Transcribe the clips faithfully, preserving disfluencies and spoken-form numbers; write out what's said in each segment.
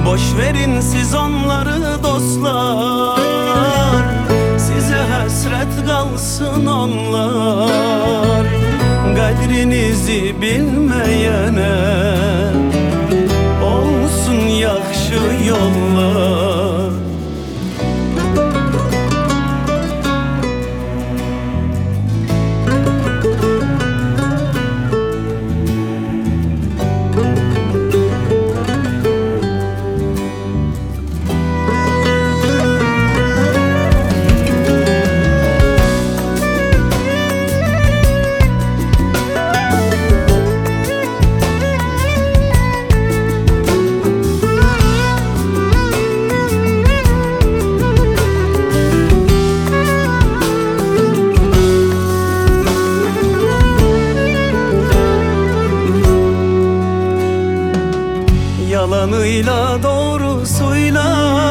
Boş verin siz onları dostlar, size hasret kalsın onlar. Kadrinizi bilmeyene olsun yakşı yollar. Yalanıyla doğrusuyla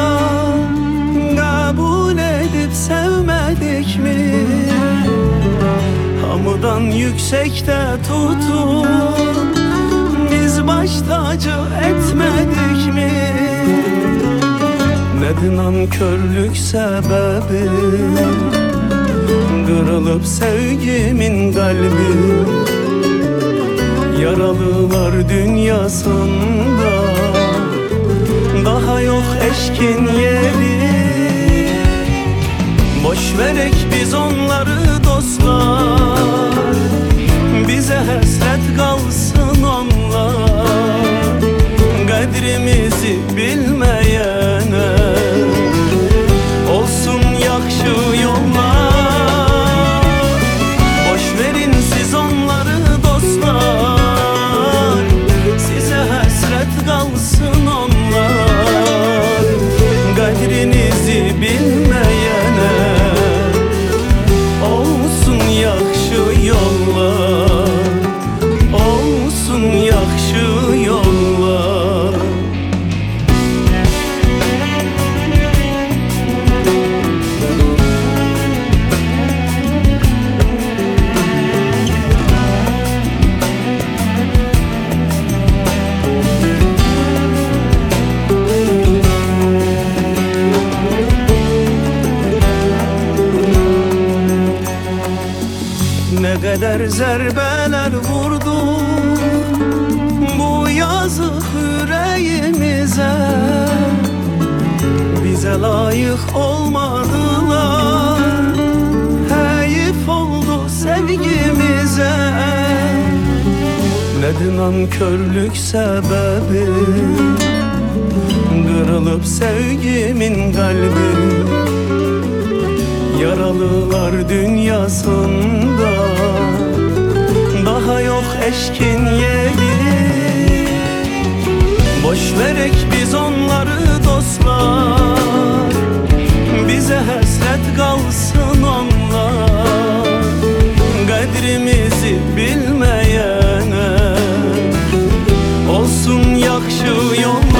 kabul edip sevmedik mi? Hamudan yüksekte tutup biz baş tacı etmedik mi? Nedir nankörlük sebebi? Kırılıp sevgimin kalbi, yaralılar dünyasında daha yok eşkin yeri. Boş verek biz onları dostlar, bize hasret kalsın onlar. Kadrimizi bilmeyene olsun yakşı yollar. Boş verin siz onları dostlar, size hasret kalsın onlar. Kadrinizi bilmeyene olsun yakşı yollar, olsun yakşı yollar. Ne kadar zerbeler vurdu bu yazık yüreğimize, bize layık olmadılar, heyif oldu sevgimize. Nedir nankörlük sebebi? Kırılıp sevgimin kalbi, yaralılar dünyasında daha yok eşkin yeri. Boş verek biz onları dostlar, bize hasret kalsın onlar. Kadrimizi bilmeyene olsun yakşı yollar.